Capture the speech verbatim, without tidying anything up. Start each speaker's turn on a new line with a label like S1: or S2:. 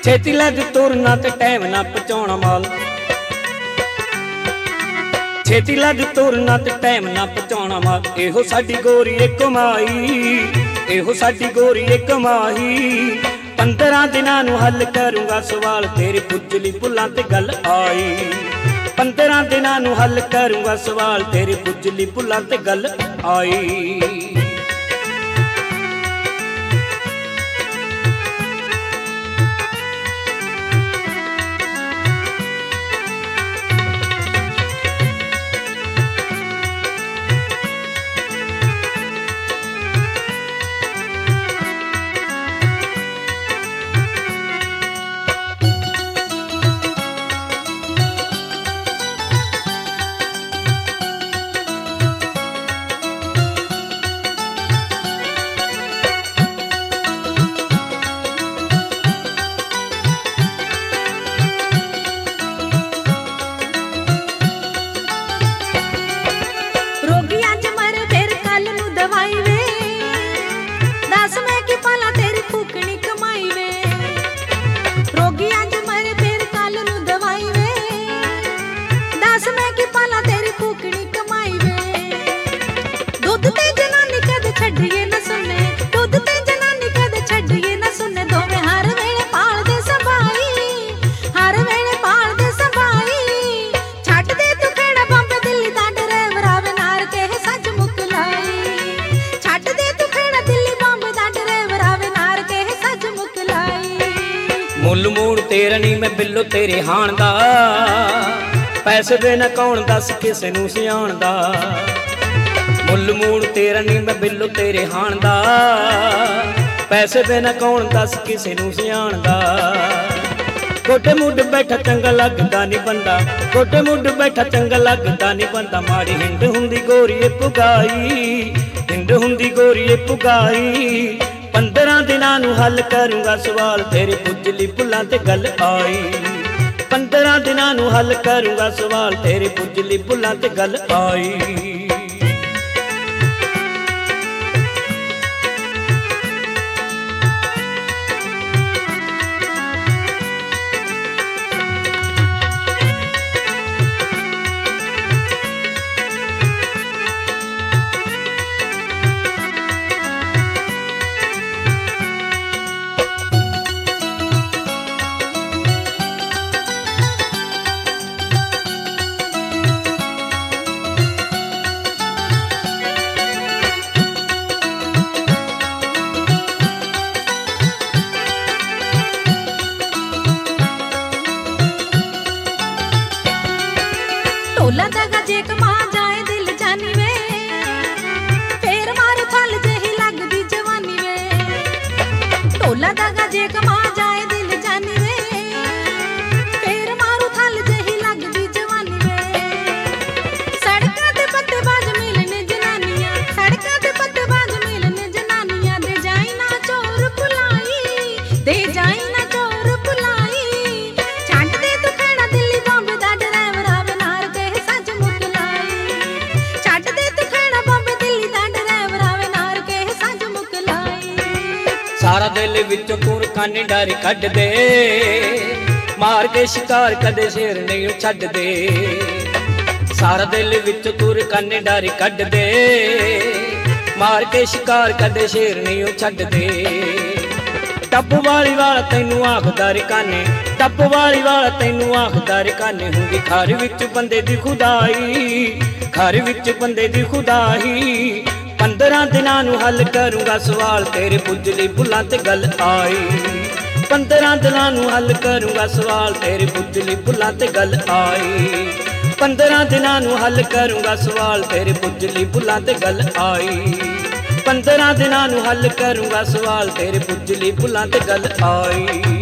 S1: छेती लग तुरना ते टाइम ना पहुंचाउणा माल, छेती लग तुरना ते टाइम ना पहुंचाउणा माल। एहो साडी गोरी ए कमाई, एहो साडी गोरी ए कमाई। पंद्रह दिनां नूं हल करूंगा सवाल तेरे पुजली भुल्लां ते गल आई। पंद्रह दिनां नूं हल करूंगा सवाल तेरे पुजली भुल्लां ते गल आई। मुल मूड़ तेरा नी मैं बिल्लो तेरे हाण दा, पैसे देना कौन दस किसे नूं सियाण दा। मुल मूड़ तेरा नी मैं बिल्लो तेरे हाण दा, पैसे देना कौन दस किसे नूं सियाण दा। गोडे मुड बैठा चंगा लगदा नी बंदा, गोडे मुड बैठा चंगा लगदा नी बंदा। माड़ी हिंड हुंदी गोरी ए पुगाई, हिंड हुंदी गोरी ए पुगाई। पंद्रह दिनां नूं हल करूंगा सवाल तेरे पुजली भुल्लां ते गल आई। पंद्रह दिनां नूं हल करूंगा सवाल तेरे पुजली भुल्लां ते गल आई।
S2: ढोला दगा जे कमा जाए दिल जानी वे, फेर मार थल जही लगदी जवानी वे। ढोला दगा जे कमा जाए दिल जानी वे, फेर मारू थल जही लगदी जवानी वे। सड़कां ते पत्तेबाज मिलने जनानियां, सड़कां ते पत्तेबाज मिलने जनानियां। दे जाई ना चोर भुलाई, दे जाई ना चोर भुलाई। छंड दे तू खेड़ा दिल्ली बॉम्बे दा ड्राइवर आवे नार
S1: सारा दिल विच कुर कानी डारी कढ दे, मार के शिकार कदे शेर नहीं छड्ड दे। सारा दिल विच कुर कानी डारी कढ दे, मार के शिकार कदे शेर नहीं छड्ड दे। टप वाली वाला तैनू आखदा रिकाने, टप वाली वाला तैनू आखदा रिकाने। हुंदी घर विच बंदे दी खुदाई, घर विच बंदे दी खुदाई। पंद्रह दिनां नूं हल करूंगा सवाल तेरे पुजली भुल्लां ते गल आई। पंद्रह दिनां नूं हल करूंगा सवाल तेरे पुजली भुल्लां ते गल आई। पंद्रह दिनां नूं हल करूंगा सवाल तेरे पुजली भुल्लां ते गल आई। पंद्रह दिनां नूं हल करूंगा सवाल तेरे पुजली भुल्लां ते गल आई।